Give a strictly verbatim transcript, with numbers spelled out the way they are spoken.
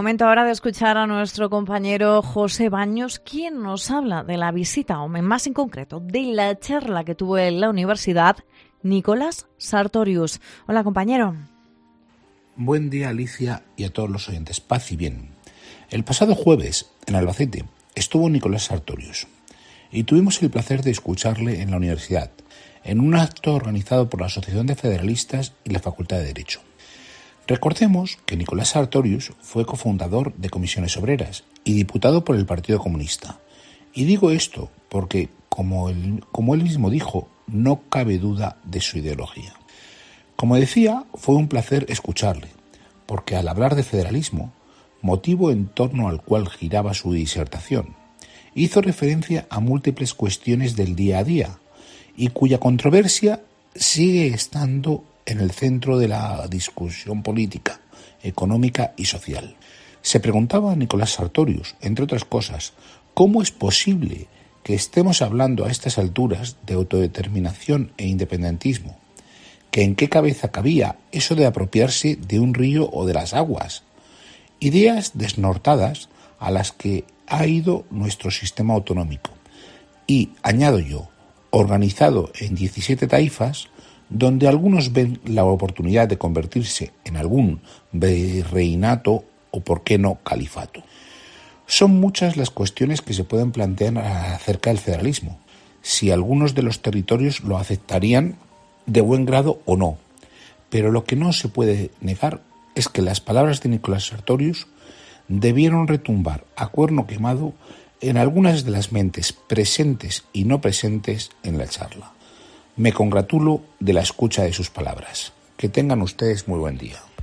momento ahora de escuchar a nuestro compañero José Baños, quien nos habla de la visita, o más en concreto, de la charla que tuvo en la universidad Nicolás Sartorius. Hola, compañero. Buen día, Alicia, y a todos los oyentes. Paz y bien. El pasado jueves, en Albacete, estuvo Nicolás Sartorius y tuvimos el placer de escucharle en la universidad, en un acto organizado por la Asociación de Federalistas y la Facultad de Derecho. Recordemos que Nicolás Sartorius fue cofundador de Comisiones Obreras y diputado por el Partido Comunista. Y digo esto porque, como él, como él mismo dijo, no cabe duda de su ideología. Como decía, fue un placer escucharle, porque al hablar de federalismo, motivo en torno al cual giraba su disertación, hizo referencia a múltiples cuestiones del día a día y cuya controversia sigue estando en el centro de la discusión política, económica y social. Se preguntaba a Nicolás Sartorius, entre otras cosas, ¿cómo es posible que estemos hablando a estas alturas de autodeterminación e independentismo? ¿Que en qué cabeza cabía eso de apropiarse de un río o de las aguas? Ideas desnortadas a las que ha ido nuestro sistema autonómico y, añado yo, organizado en diecisiete taifas, donde algunos ven la oportunidad de convertirse en algún virreinato o, por qué no, califato. Son muchas las cuestiones que se pueden plantear acerca del federalismo, si algunos de los territorios lo aceptarían de buen grado o no, pero lo que no se puede negar es que las palabras de Nicolás Sartorius debieron retumbar a cuerno quemado en algunas de las mentes presentes y no presentes en la charla. Me congratulo de la escucha de sus palabras. Que tengan ustedes muy buen día.